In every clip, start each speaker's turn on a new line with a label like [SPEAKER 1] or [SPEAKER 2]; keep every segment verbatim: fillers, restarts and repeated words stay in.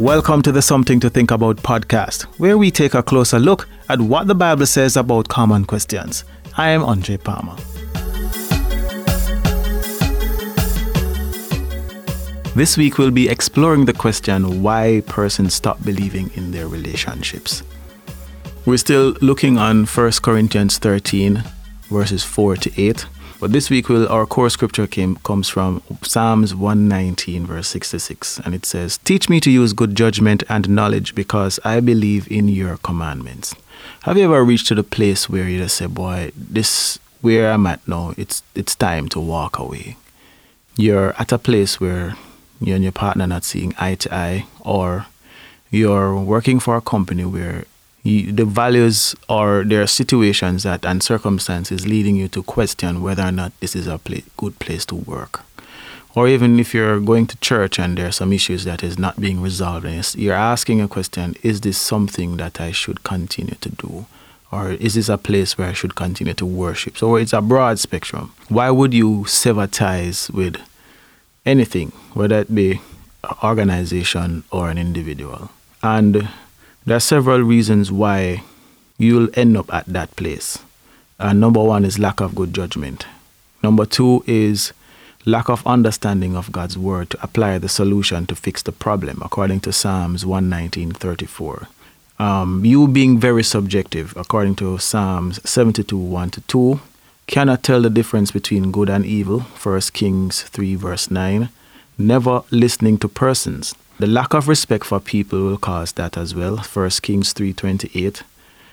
[SPEAKER 1] Welcome to the Something to Think About podcast, where we take a closer look at what the Bible says about common questions. I am Andre Palmer. This week we'll be exploring the question why persons stop believing in their relationships. We're still looking on First Corinthians thirteen, verses four to eight. But this week we'll, our core scripture came, comes from Psalms one nineteen, verse sixty-six. And it says, "Teach me to use good judgment and knowledge, because I believe in your commandments." Have you ever reached to the place where you just say, boy, this where I'm at now, it's it's time to walk away. You're at a place where you and your partner not seeing eye to eye, or you're working for a company where you, the values or there are situations that and circumstances leading you to question whether or not this is a pla- good place to work. Or even if you're going to church and there are some issues that is not being resolved, and you're asking a question, is this something that I should continue to do? Or is this a place where I should continue to worship? So it's a broad spectrum. Why would you sever ties with anything, whether it be an organization or an individual? And there are several reasons why you'll end up at that place. Uh, number one is lack of good judgment. Number two is lack of understanding of God's word to apply the solution to fix the problem, according to Psalms one nineteen thirty-four. Um, you being very subjective, according to Psalms seventy-two, one to two, cannot tell the difference between good and evil, First Kings three, verse nine. Never listening to persons. The lack of respect for people will cause that as well, First Kings three, twenty-eight.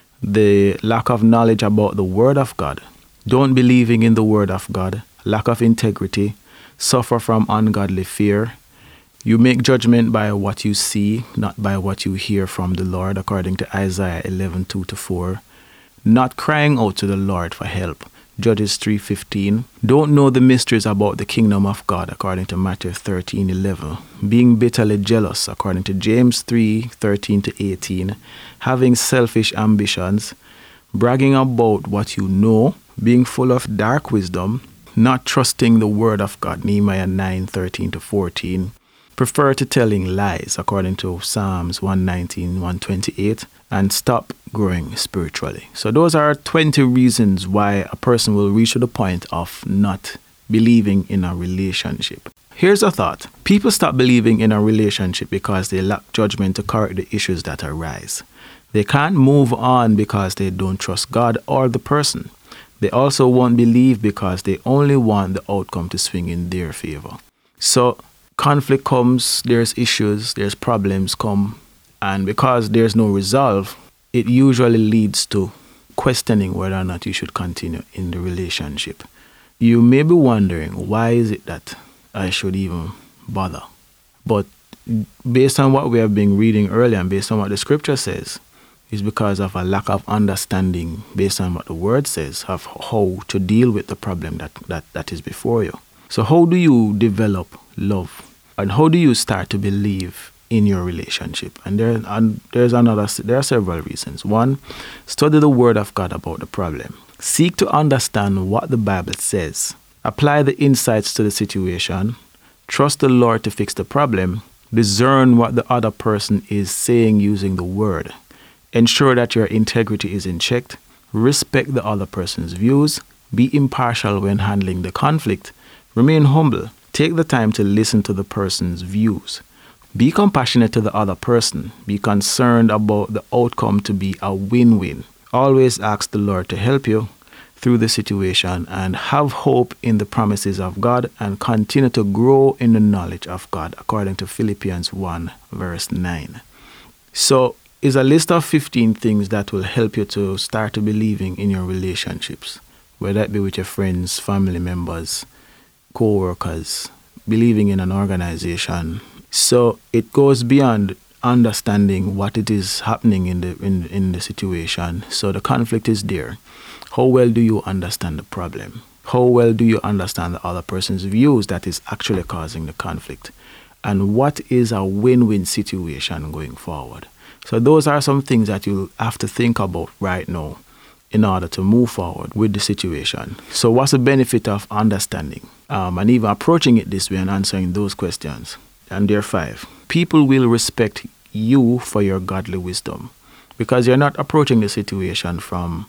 [SPEAKER 1] The lack of knowledge about the word of God. Don't believing in the word of God. Lack of integrity. Suffer from ungodly fear. You make judgment by what you see, not by what you hear from the Lord, according to Isaiah eleven, two to four. Not crying out to the Lord for help, Judges three fifteen. Don't know the mysteries about the kingdom of God, according to Matthew thirteen eleven. Being bitterly jealous, according to James three thirteen to eighteen. Having selfish ambitions. Bragging about what you know. Being full of dark wisdom. Not trusting the word of God, Nehemiah nine thirteen to fourteen. Prefer to telling lies, according to Psalms one nineteen, one twenty-eight. And stop growing spiritually. So those are twenty reasons why a person will reach to the point of not believing in a relationship. Here's a thought. People stop believing in a relationship because they lack judgment to correct the issues that arise. They can't move on because they don't trust God or the person. They also won't believe because they only want the outcome to swing in their favor. So conflict comes, there's issues, there's problems come. And because there's no resolve, it usually leads to questioning whether or not you should continue in the relationship. You may be wondering, why is it that I should even bother? But based on what we have been reading earlier and based on what the scripture says, it's because of a lack of understanding based on what the word says of how to deal with the problem that, that, that is before you. So how do you develop love? And how do you start to believe in your relationship? And there and there's another there are several reasons. One, study the word of God about the problem. Seek to understand what the Bible says. Apply the insights to the situation. Trust the Lord to fix the problem. Discern what the other person is saying using the word. Ensure that your integrity is in check. Respect the other person's views. Be impartial when handling the conflict. Remain humble. Take the time to listen to the person's views. Be compassionate to the other person. Be concerned about the outcome to be a win-win. Always ask the Lord to help you through the situation and have hope in the promises of God and continue to grow in the knowledge of God, according to Philippians one, verse nine. So, it's a list of fifteen things that will help you to start to believing in your relationships, whether it be with your friends, family members, co-workers, believing in an organization. So it goes beyond understanding what it is happening in the in, in the situation. So the conflict is there. How well do you understand the problem? How well do you understand the other person's views that is actually causing the conflict? And what is a win-win situation going forward? So those are some things that you'll have to think about right now in order to move forward with the situation. So what's the benefit of understanding um, and even approaching it this way and answering those questions? And there are five. People will respect you for your godly wisdom, because you're not approaching the situation from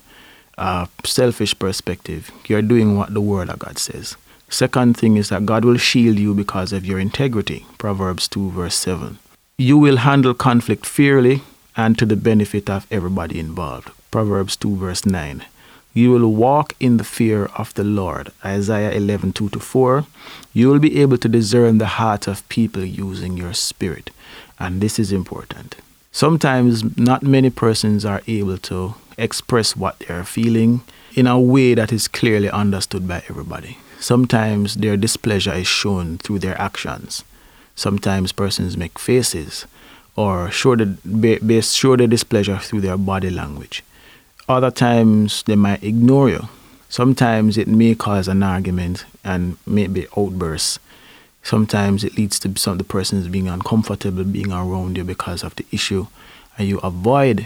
[SPEAKER 1] a selfish perspective. You're doing what the Word of God says. Second thing is that God will shield you because of your integrity. Proverbs two verse seven. You will handle conflict fairly and to the benefit of everybody involved. Proverbs two verse nine. You will walk in the fear of the Lord. Isaiah eleven two to four. You will be able to discern the heart of people using your spirit. And this is important. Sometimes not many persons are able to express what they are feeling in a way that is clearly understood by everybody. Sometimes their displeasure is shown through their actions. Sometimes persons make faces or show the, show their displeasure through their body language. Other times they might ignore you. Sometimes it may cause an argument and maybe outbursts. Sometimes it leads to some of the persons being uncomfortable being around you because of the issue, and you avoid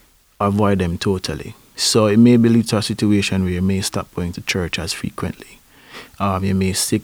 [SPEAKER 1] avoid them totally. So it may lead to a situation where you may stop going to church as frequently. Um, you may sick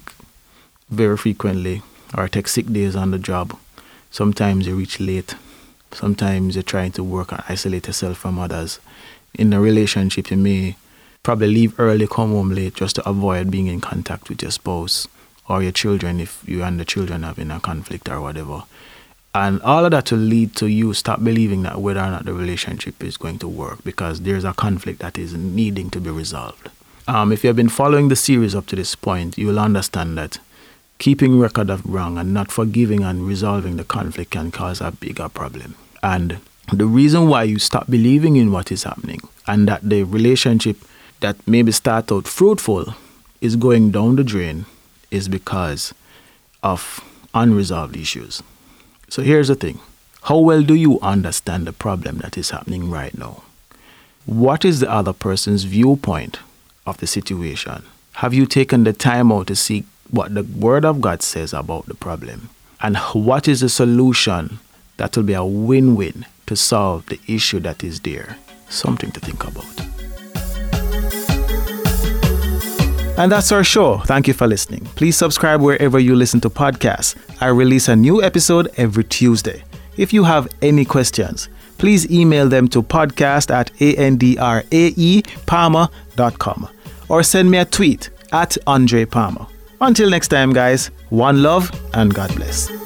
[SPEAKER 1] very frequently or take sick days on the job. Sometimes you reach late. Sometimes you're trying to work and isolate yourself from others. In a relationship, you may probably leave early, come home late just to avoid being in contact with your spouse or your children if you and the children have been in a conflict or whatever. And all of that will lead to you stop believing that whether or not the relationship is going to work, because there's a conflict that is needing to be resolved. Um, if you have been following the series up to this point, you will understand that keeping record of wrong and not forgiving and resolving the conflict can cause a bigger problem. And the reason why you stop believing in what is happening and that the relationship that maybe start out fruitful is going down the drain is because of unresolved issues. So here's the thing. How well do you understand the problem that is happening right now? What is the other person's viewpoint of the situation? Have you taken the time out to see what the Word of God says about the problem? And what is the solution that will be a win-win to solve the issue that is there? Something to think about. And that's our show. Thank you for listening. Please subscribe wherever you listen to podcasts. I release a new episode every Tuesday. If you have any questions, please email them to podcast at andrae palmer dot com or send me a tweet at Andre Palmer. Until next time, guys, one love and God bless.